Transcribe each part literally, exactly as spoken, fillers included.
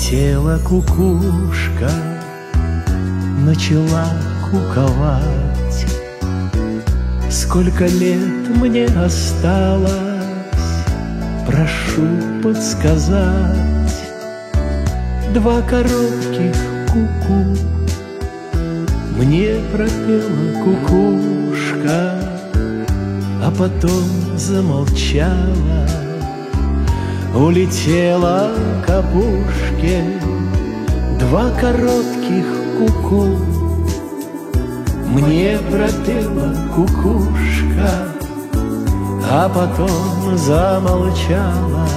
Улетела кукушка, начала куковать. Сколько лет мне осталось, прошу подсказать. Два коротких ку-ку мне пропела кукушка, а потом замолчала. Улетела к опушке два коротких ку-ку. Мне пропела кукушка, а потом замолчала.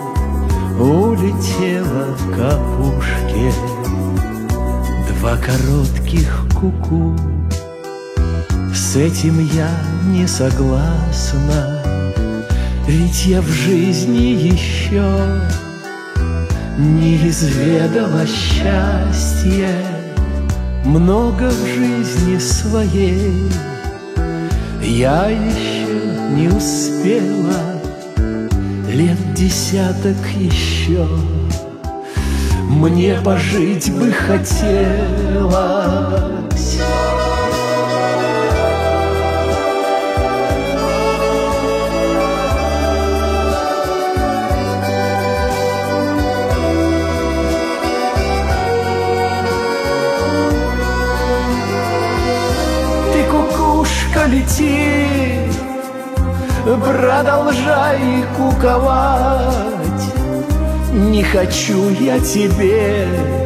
Улетела к опушке два коротких ку-ку. С этим я не согласна, ведь я в жизни еще не изведала счастья. Много в жизни своей я еще не успела, лет десяток еще мне пожить бы хотелось. Кукушка, лети, продолжай куковать. Не хочу я тебе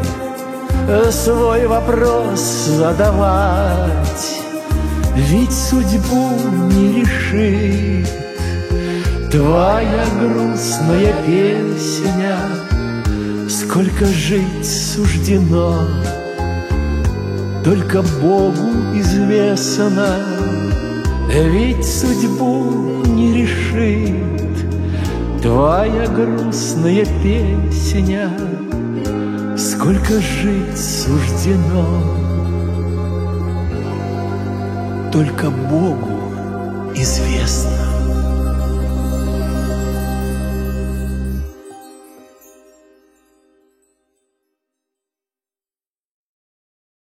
свой вопрос задавать, ведь судьбу не решит твоя грустная песня. Сколько жить суждено, только Богу известно, ведь судьбу не решит твоя грустная песня. Сколько жить суждено, только Богу известно.